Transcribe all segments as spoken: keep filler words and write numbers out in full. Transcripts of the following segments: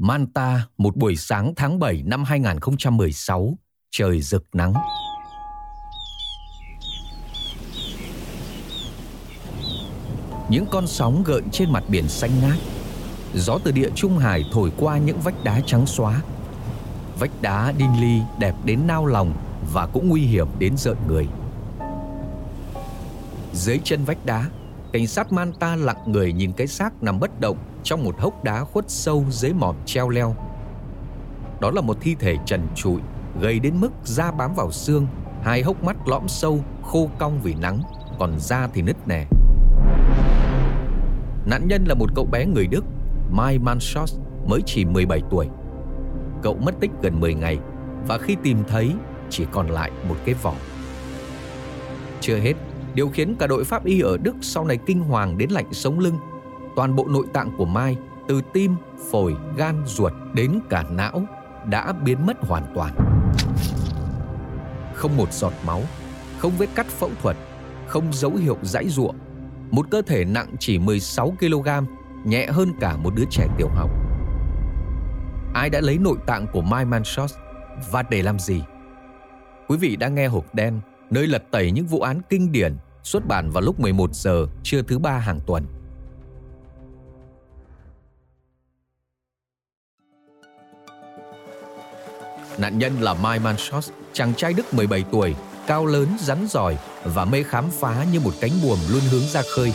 Manta, một buổi sáng tháng bảy năm hai nghìn không trăm mười sáu, trời rực nắng. Những con sóng gợn trên mặt biển xanh ngát. Gió từ địa Trung Hải thổi qua những vách đá trắng xóa. Vách đá Dingley đẹp đến nao lòng và cũng nguy hiểm đến rợn người. Dưới chân vách đá, cảnh sát Manta lặng người nhìn cái xác nằm bất động trong một hốc đá khuất sâu dưới mỏm treo leo. Đó là một thi thể trần trụi, gầy đến mức da bám vào xương, hai hốc mắt lõm sâu, khô cong vì nắng, còn da thì nứt nẻ. Nạn nhân là một cậu bé người Đức, Mai Manschos, mới chỉ mười bảy tuổi. Cậu mất tích gần mười ngày và khi tìm thấy chỉ còn lại một cái vỏ. Chưa hết, điều khiến cả đội pháp y ở Đức sau này kinh hoàng đến lạnh sống lưng, toàn bộ nội tạng của Mai, từ tim, phổi, gan, ruột đến cả não, đã biến mất hoàn toàn. Không một giọt máu, không vết cắt phẫu thuật, không dấu hiệu giãy giụa. Một cơ thể nặng chỉ mười sáu ki lô gam, nhẹ hơn cả một đứa trẻ tiểu học. Ai đã lấy nội tạng của Mai Manschos và để làm gì? Quý vị đang nghe Hộp Đen, nơi lật tẩy những vụ án kinh điển, xuất bản vào lúc mười một giờ trưa thứ ba hàng tuần. Nạn nhân là Mai Manschos, chàng trai Đức mười bảy tuổi, cao lớn, rắn giỏi và mê khám phá như một cánh buồm luôn hướng ra khơi.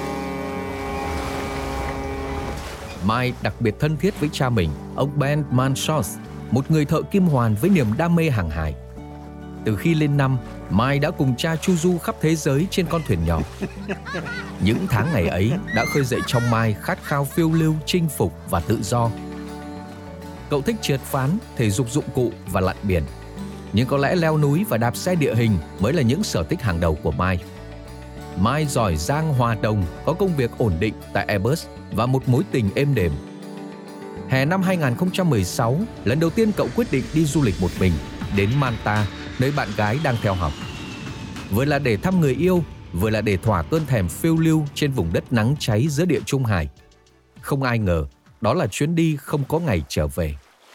Mai đặc biệt thân thiết với cha mình, ông Ben Manschos, một người thợ kim hoàn với niềm đam mê hàng hải. Từ khi lên năm, Mai đã cùng cha chu du khắp thế giới trên con thuyền nhỏ. Những tháng ngày ấy đã khơi dậy trong Mai khát khao phiêu lưu, chinh phục và tự do. Cậu thích trượt ván, thể dục dụng cụ và lặn biển. Nhưng có lẽ leo núi và đạp xe địa hình mới là những sở thích hàng đầu của Mai. Mai giỏi giang hòa đồng, có công việc ổn định tại Airbus và một mối tình êm đềm. Hè năm hai nghìn không trăm mười sáu, lần đầu tiên cậu quyết định đi du lịch một mình đến Manta, nơi bạn gái đang theo học. Vừa là để thăm người yêu, vừa là để thỏa cơn thèm phiêu lưu trên vùng đất nắng cháy giữa địa Trung Hải. Không ai ngờ, đó là chuyến đi không có ngày trở về.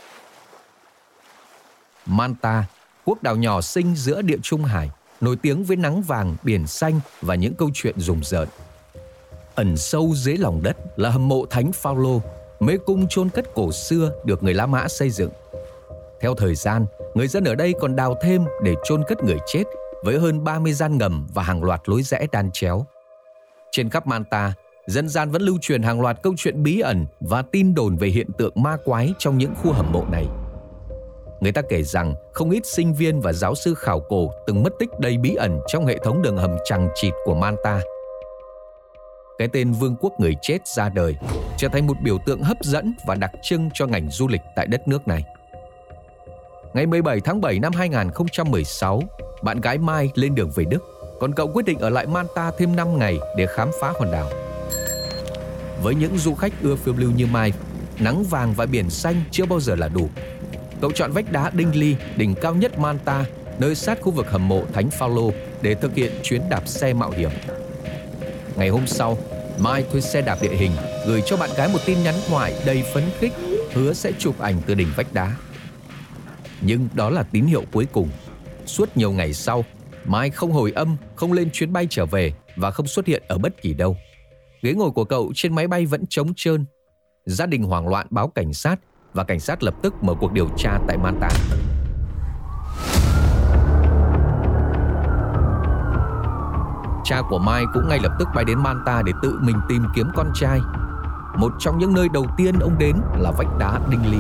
Manta, quốc đảo nhỏ xinh giữa địa Trung Hải, nổi tiếng với nắng vàng, biển xanh và những câu chuyện rùng rợn. Ẩn sâu dưới lòng đất là hầm mộ Thánh Phaolô, mê cung chôn cất cổ xưa được người La Mã xây dựng. Theo thời gian, người dân ở đây còn đào thêm để chôn cất người chết với hơn ba mươi gian ngầm và hàng loạt lối rẽ đan chéo. Trên khắp Manta, dân gian vẫn lưu truyền hàng loạt câu chuyện bí ẩn và tin đồn về hiện tượng ma quái trong những khu hầm mộ này. Người ta kể rằng không ít sinh viên và giáo sư khảo cổ từng mất tích đầy bí ẩn trong hệ thống đường hầm chằng chịt của Manta. Cái tên Vương quốc người chết ra đời, trở thành một biểu tượng hấp dẫn và đặc trưng cho ngành du lịch tại đất nước này. Ngày mười bảy tháng bảy năm hai nghìn không trăm mười sáu, bạn gái Mai lên đường về Đức, còn cậu quyết định ở lại Manta thêm năm ngày để khám phá hòn đảo. Với những du khách ưa phiêu lưu như Mai, nắng vàng và biển xanh chưa bao giờ là đủ. Cậu chọn vách đá Dingley, đỉnh cao nhất Manta, nơi sát khu vực hầm mộ Thánh Phaolô để thực hiện chuyến đạp xe mạo hiểm. Ngày hôm sau, Mai thuê xe đạp địa hình, gửi cho bạn gái một tin nhắn thoại đầy phấn khích, hứa sẽ chụp ảnh từ đỉnh vách đá. Nhưng đó là tín hiệu cuối cùng. Suốt nhiều ngày sau, Mai không hồi âm, không lên chuyến bay trở về và không xuất hiện ở bất kỳ đâu. Ghế ngồi của cậu trên máy bay vẫn trống trơn. Gia đình hoảng loạn báo cảnh sát và cảnh sát lập tức mở cuộc điều tra tại Manta. Cha của Mai cũng ngay lập tức bay đến Manta để tự mình tìm kiếm con trai. Một trong những nơi đầu tiên ông đến là vách đá Dingley.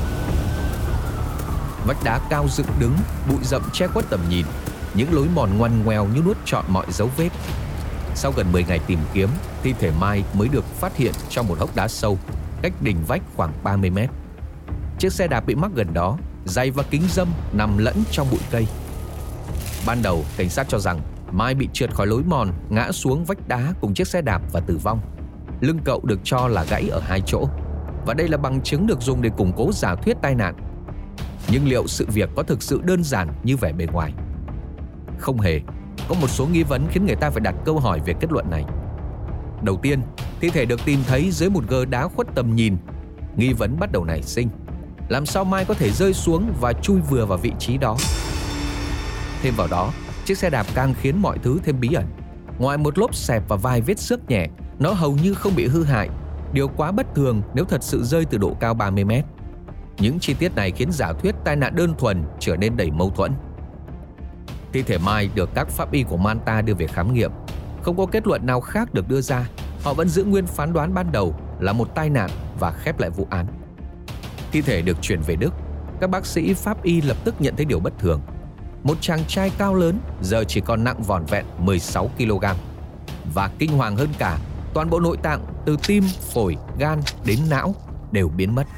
Vách đá cao dựng đứng, bụi rậm che khuất tầm nhìn, những lối mòn ngoằn ngoèo như nuốt trọn mọi dấu vết. Sau gần mười ngày tìm kiếm, thi thể Mai mới được phát hiện trong một hốc đá sâu, cách đỉnh vách khoảng ba mươi mét. Chiếc xe đạp bị mắc gần đó, giày và kính râm nằm lẫn trong bụi cây. Ban đầu, cảnh sát cho rằng Mai bị trượt khỏi lối mòn, ngã xuống vách đá cùng chiếc xe đạp và tử vong. Lưng cậu được cho là gãy ở hai chỗ, và đây là bằng chứng được dùng để củng cố giả thuyết tai nạn. Nhưng liệu sự việc có thực sự đơn giản như vẻ bề ngoài? Không hề. Có một số nghi vấn khiến người ta phải đặt câu hỏi về kết luận này. Đầu tiên, thi thể được tìm thấy dưới một gờ đá khuất tầm nhìn. Nghi vấn bắt đầu nảy sinh. Làm sao Mai có thể rơi xuống và chui vừa vào vị trí đó? Thêm vào đó, chiếc xe đạp càng khiến mọi thứ thêm bí ẩn. Ngoài một lốp xẹp và vài vết xước nhẹ, nó hầu như không bị hư hại. Điều quá bất thường nếu thật sự rơi từ độ cao ba mươi mét. Những chi tiết này khiến giả thuyết tai nạn đơn thuần trở nên đầy mâu thuẫn. Thi thể Mai được các pháp y của Manta đưa về khám nghiệm. Không có kết luận nào khác được đưa ra. Họ vẫn giữ nguyên phán đoán ban đầu là một tai nạn và khép lại vụ án. Thi thể được chuyển về Đức. Các bác sĩ pháp y lập tức nhận thấy điều bất thường. Một chàng trai cao lớn giờ chỉ còn nặng vỏn vẹn mười sáu ki lô gam. Và kinh hoàng hơn cả, toàn bộ nội tạng từ tim, phổi, gan đến não đều biến mất.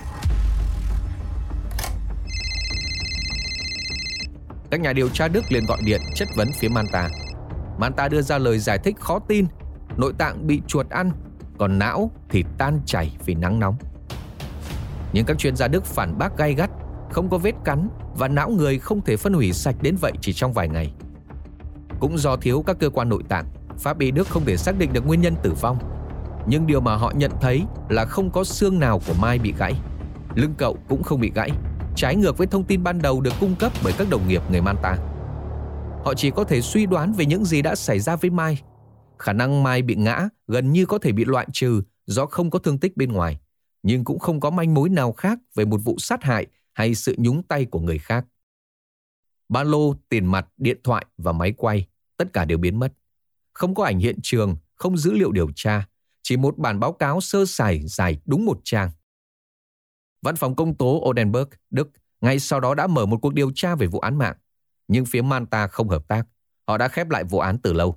Các nhà điều tra Đức liền gọi điện chất vấn phía Manta. Manta đưa ra lời giải thích khó tin. Nội tạng bị chuột ăn, còn não thì tan chảy vì nắng nóng. Nhưng các chuyên gia Đức phản bác gay gắt, không có vết cắn và não người không thể phân hủy sạch đến vậy chỉ trong vài ngày. Cũng do thiếu các cơ quan nội tạng, pháp y Đức không thể xác định được nguyên nhân tử vong. Nhưng điều mà họ nhận thấy là không có xương nào của Mai bị gãy. Lưng cậu cũng không bị gãy, trái ngược với thông tin ban đầu được cung cấp bởi các đồng nghiệp người Manta. Họ chỉ có thể suy đoán về những gì đã xảy ra với Mai. Khả năng Mai bị ngã gần như có thể bị loại trừ do không có thương tích bên ngoài, nhưng cũng không có manh mối nào khác về một vụ sát hại hay sự nhúng tay của người khác. Ba lô, tiền mặt, điện thoại và máy quay, tất cả đều biến mất. Không có ảnh hiện trường, không dữ liệu điều tra, chỉ một bản báo cáo sơ sài dài đúng một trang. Văn phòng công tố Oldenburg, Đức, ngay sau đó đã mở một cuộc điều tra về vụ án mạng. Nhưng phía Manta không hợp tác. Họ đã khép lại vụ án từ lâu.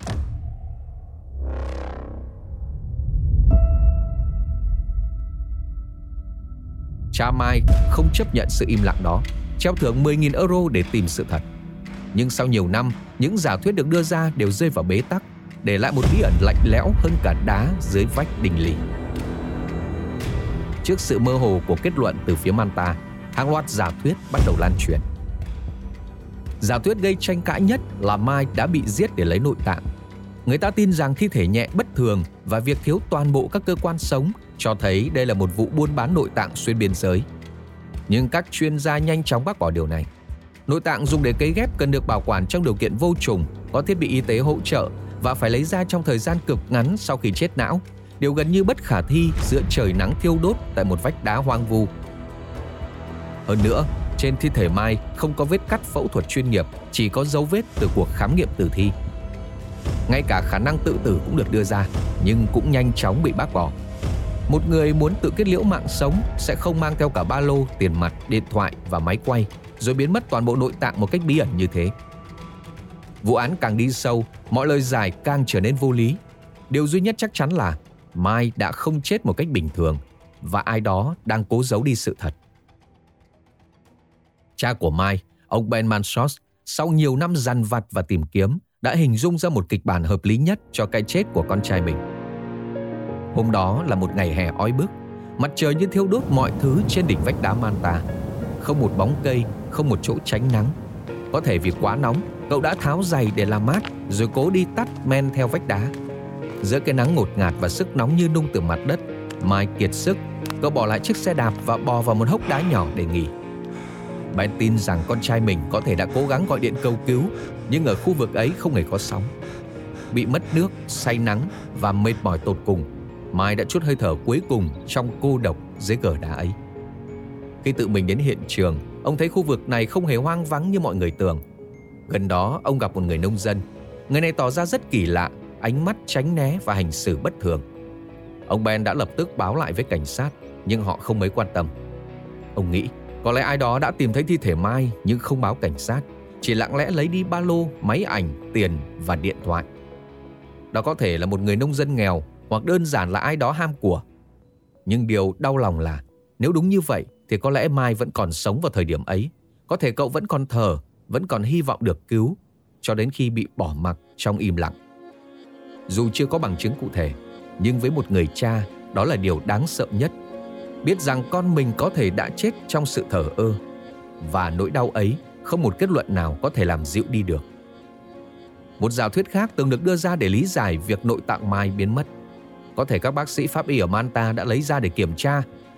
Cha Mai không chấp nhận sự im lặng đó, treo thưởng mười nghìn euro để tìm sự thật. Nhưng sau nhiều năm, những giả thuyết được đưa ra đều rơi vào bế tắc, để lại một bí ẩn lạnh lẽo hơn cả đá dưới vách đình lì. Trước sự mơ hồ của kết luận từ phía Manta, hàng loạt giả thuyết bắt đầu lan truyền. Giả thuyết gây tranh cãi nhất là Mai đã bị giết để lấy nội tạng. Người ta tin rằng thi thể nhẹ bất thường và việc thiếu toàn bộ các cơ quan sống cho thấy đây là một vụ buôn bán nội tạng xuyên biên giới. Nhưng các chuyên gia nhanh chóng bác bỏ điều này. Nội tạng dùng để cấy ghép cần được bảo quản trong điều kiện vô trùng, có thiết bị y tế hỗ trợ và phải lấy ra trong thời gian cực ngắn sau khi chết não, điều gần như bất khả thi giữa trời nắng thiêu đốt tại một vách đá hoang vu. Hơn nữa, trên thi thể Mai không có vết cắt phẫu thuật chuyên nghiệp, chỉ có dấu vết từ cuộc khám nghiệm tử thi. Ngay cả khả năng tự tử cũng được đưa ra, nhưng cũng nhanh chóng bị bác bỏ. Một người muốn tự kết liễu mạng sống sẽ không mang theo cả ba lô, tiền mặt, điện thoại và máy quay, rồi biến mất toàn bộ nội tạng một cách bí ẩn như thế. Vụ án càng đi sâu, mọi lời giải càng trở nên vô lý. Điều duy nhất chắc chắn là Mai đã không chết một cách bình thường và ai đó đang cố giấu đi sự thật. Cha của Mai, ông Ben Mansos, sau nhiều năm dằn vặt và tìm kiếm, đã hình dung ra một kịch bản hợp lý nhất cho cái chết của con trai mình. Hôm đó là một ngày hè oi bức, mặt trời như thiêu đốt mọi thứ trên đỉnh vách đá Manta. Không một bóng cây, không một chỗ tránh nắng. Có thể vì quá nóng, cậu đã tháo giày để làm mát, rồi cố đi tắt men theo vách đá. Giữa cái nắng ngột ngạt và sức nóng như nung từ mặt đất, Mai kiệt sức, cậu bỏ lại chiếc xe đạp và bò vào một hốc đá nhỏ để nghỉ. Ben tin rằng con trai mình có thể đã cố gắng gọi điện cầu cứu, nhưng ở khu vực ấy không hề có sóng. Bị mất nước, say nắng và mệt mỏi tột cùng, Mai đã trút hơi thở cuối cùng trong cô độc dưới gờ đá ấy. Khi tự mình đến hiện trường, ông thấy khu vực này không hề hoang vắng như mọi người tưởng. Gần đó, ông gặp một người nông dân. Người này tỏ ra rất kỳ lạ, ánh mắt tránh né và hành xử bất thường. Ông Ben đã lập tức báo lại với cảnh sát, nhưng họ không mấy quan tâm. Ông nghĩ có lẽ ai đó đã tìm thấy thi thể Mai nhưng không báo cảnh sát, chỉ lặng lẽ lấy đi ba lô, máy ảnh, tiền và điện thoại. Đó có thể là một người nông dân nghèo hoặc đơn giản là ai đó ham của. Nhưng điều đau lòng là nếu đúng như vậy thì có lẽ Mai vẫn còn sống vào thời điểm ấy. Có thể cậu vẫn còn thở, vẫn còn hy vọng được cứu, cho đến khi bị bỏ mặc trong im lặng. Dù chưa có bằng chứng cụ thể, nhưng với một người cha, đó là điều đáng sợ nhất. Biết rằng con mình có thể đã chết trong sự thờ ơ, và nỗi đau ấy không một kết luận nào có thể làm dịu đi được. Một giả thuyết khác từng được đưa ra để lý giải việc nội tạng Mai biến mất. Có thể các bác sĩ pháp y ở Manta đã lấy ra để kiểm tra,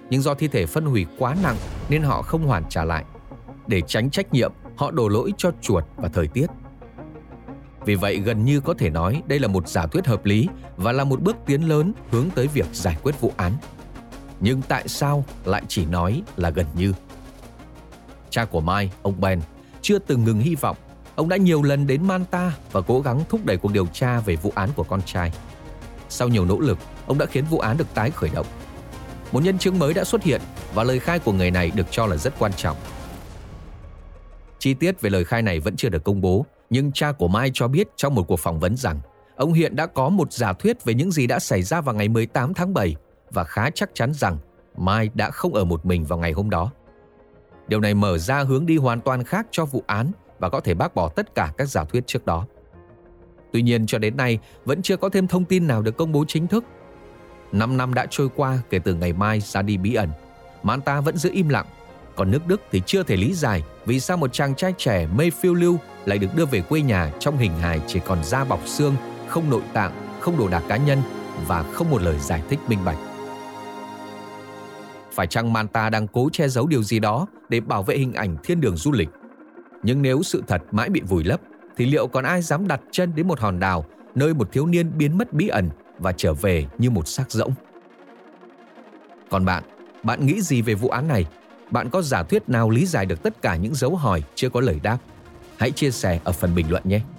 nhưng do thi thể phân hủy quá nặng nên họ không hoàn trả lại. Để tránh trách nhiệm, họ đổ lỗi cho chuột và thời tiết. Vì vậy, gần như có thể nói đây là một giả thuyết hợp lý và là một bước tiến lớn hướng tới việc giải quyết vụ án. Nhưng tại sao lại chỉ nói là gần như? Cha của Mike, ông Ben, chưa từng ngừng hy vọng. Ông đã nhiều lần đến Manta và cố gắng thúc đẩy cuộc điều tra về vụ án của con trai. Sau nhiều nỗ lực, ông đã khiến vụ án được tái khởi động. Một nhân chứng mới đã xuất hiện và lời khai của người này được cho là rất quan trọng. Chi tiết về lời khai này vẫn chưa được công bố, nhưng cha của Mike cho biết trong một cuộc phỏng vấn rằng ông hiện đã có một giả thuyết về những gì đã xảy ra vào ngày mười tám tháng bảy và khá chắc chắn rằng Mike đã không ở một mình vào ngày hôm đó. Điều này mở ra hướng đi hoàn toàn khác cho vụ án và có thể bác bỏ tất cả các giả thuyết trước đó. Tuy nhiên, cho đến nay vẫn chưa có thêm thông tin nào được công bố chính thức. Năm năm đã trôi qua kể từ ngày Mike ra đi bí ẩn. Manta vẫn giữ im lặng. Còn nước Đức thì chưa thể lý giải vì sao một chàng trai trẻ mê phiêu lưu lại được đưa về quê nhà trong hình hài chỉ còn da bọc xương, không nội tạng, không đồ đạc cá nhân và không một lời giải thích minh bạch. Phải chăng Manta đang cố che giấu điều gì đó để bảo vệ hình ảnh thiên đường du lịch? Nhưng nếu sự thật mãi bị vùi lấp, thì liệu còn ai dám đặt chân đến một hòn đảo nơi một thiếu niên biến mất bí ẩn và trở về như một xác rỗng? Còn bạn, bạn nghĩ gì về vụ án này? Bạn có giả thuyết nào lý giải được tất cả những dấu hỏi chưa có lời đáp? Hãy chia sẻ ở phần bình luận nhé!